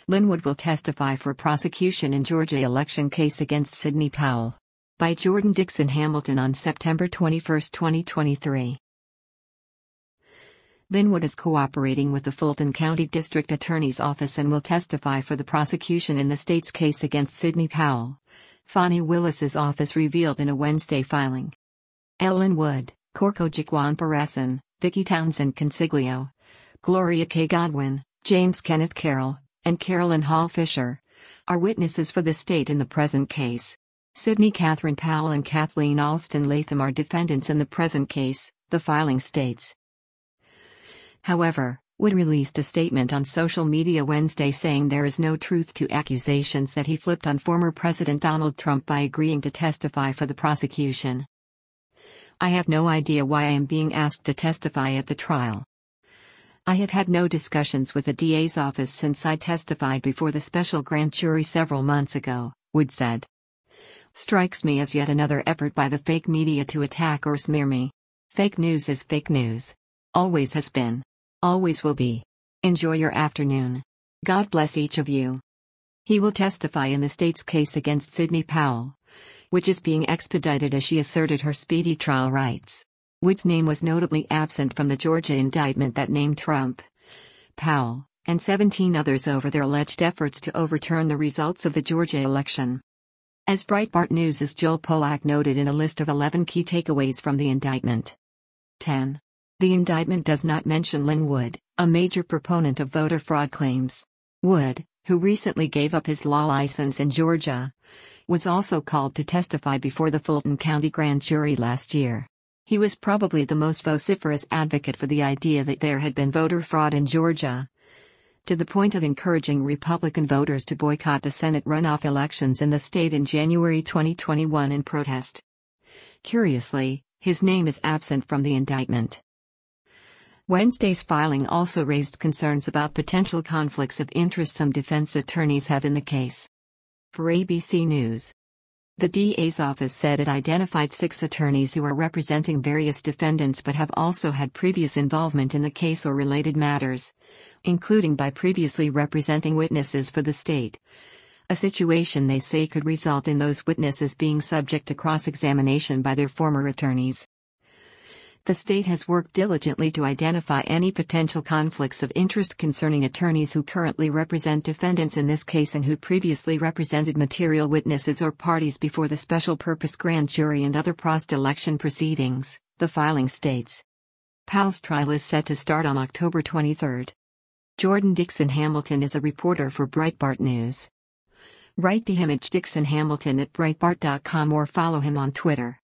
Linwood will testify for prosecution in Georgia election case against Sidney Powell. By Jordan Dixon Hamilton on September 21, 2023. Linwood is cooperating with the Fulton County District Attorney's Office and will testify for the prosecution in the state's case against Sidney Powell, Fani Willis's office revealed in a Wednesday filing. Ellen Wood, Corco Jaquan Parasan, Vicki Townsend Consiglio, Gloria K. Godwin, James Kenneth Carroll, and Carolyn Hall Fisher are witnesses for the state in the present case. Sidney Catherine Powell and Kathleen Alston Latham are defendants in the present case, the filing states. However, Wood released a statement on social media Wednesday saying there is no truth to accusations that he flipped on former President Donald Trump by agreeing to testify for the prosecution. I have no idea why I am being asked to testify at the trial. I have had no discussions with the DA's office since I testified before the special grand jury several months ago, Wood said. Strikes me as yet another effort by the fake media to attack or smear me. Fake news is fake news. Always has been. Always will be. Enjoy your afternoon. God bless each of you. He will testify in the state's case against Sidney Powell, which is being expedited as she asserted her speedy trial rights. Wood's name was notably absent from the Georgia indictment that named Trump, Powell, and 17 others over their alleged efforts to overturn the results of the Georgia election. As Breitbart News' Joel Pollack noted in a list of 11 key takeaways from the indictment. 10. The indictment does not mention Lin Wood, a major proponent of voter fraud claims. Wood, who recently gave up his law license in Georgia, was also called to testify before the Fulton County grand jury last year. He was probably the most vociferous advocate for the idea that there had been voter fraud in Georgia, to the point of encouraging Republican voters to boycott the Senate runoff elections in the state in January 2021 in protest. Curiously, his name is absent from the indictment. Wednesday's filing also raised concerns about potential conflicts of interest some defense attorneys have in the case. For ABC News, the DA's office said it identified 6 attorneys who are representing various defendants but have also had previous involvement in the case or related matters, including by previously representing witnesses for the state, a situation they say could result in those witnesses being subject to cross-examination by their former attorneys. The state has worked diligently to identify any potential conflicts of interest concerning attorneys who currently represent defendants in this case and who previously represented material witnesses or parties before the special purpose grand jury and other post-election proceedings, the filing states. Powell's trial is set to start on October 23. Jordan Dixon Hamilton is a reporter for Breitbart News. Write the image Dixon Hamilton at Breitbart.com or follow him on Twitter.